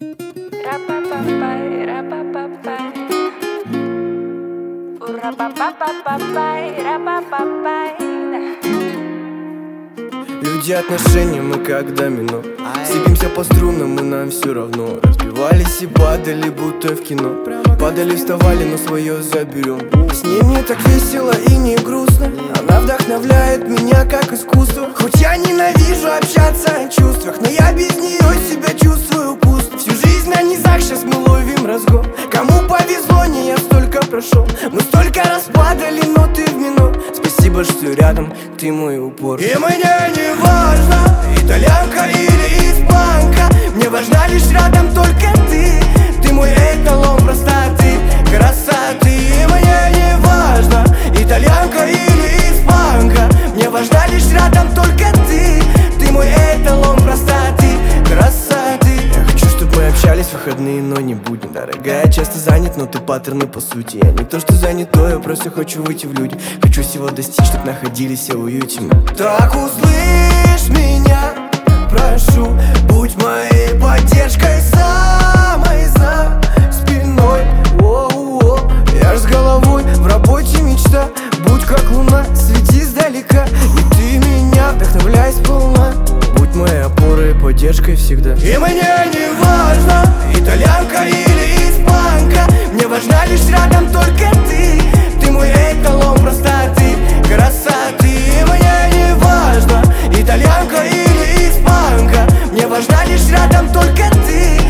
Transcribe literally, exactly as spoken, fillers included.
Люди, отношения, мы как домино. Сыпемся по струнам, и нам все равно. Разбивались и падали, будто в кино. Падали, вставали, но свое заберем. С ней мне так весело и не грустно. Она вдохновляет меня как искусство. Хоть я ненавижу общаться о чувствах, но я без нее себя чувствую пусто. Всю жизнь на низах, сейчас мы ловим разгон. Кому повезло, не я столько прошел. Мы столько раз падали, но ты в минор. Спасибо, что рядом, ты мой упор. И мне не важно, итальянка или испанка. Мне важна лишь рядом только ты. Ты мой эталон простоты, красоты. И мне не важно, итальянка или испанка. Мне важна лишь рядом только ты. Ты мой эталон простоты, красоты. Я хочу, чтобы мы общались в выходные, но не будни. Дорогая, я часто занят, но ты паттерны по сути. Я не то, что занятой, я просто хочу выйти в люди. Хочу всего достичь, чтоб находились все в уюте. Так услышь меня, прошу, будь моей поддержкой, самой за спиной. О-о-о. Я ж с головой в работе мечта. Будь как луна, свети издалека. И ты меня вдохновляй сполна. Будь моей опорой и поддержкой всегда. И мне не важно, итальянка или испанка. Мне важна лишь рядом только ты. Ты мой эталон простоты, красоты. И мне не важно, итальянка или испанка. Мне важна лишь рядом только ты.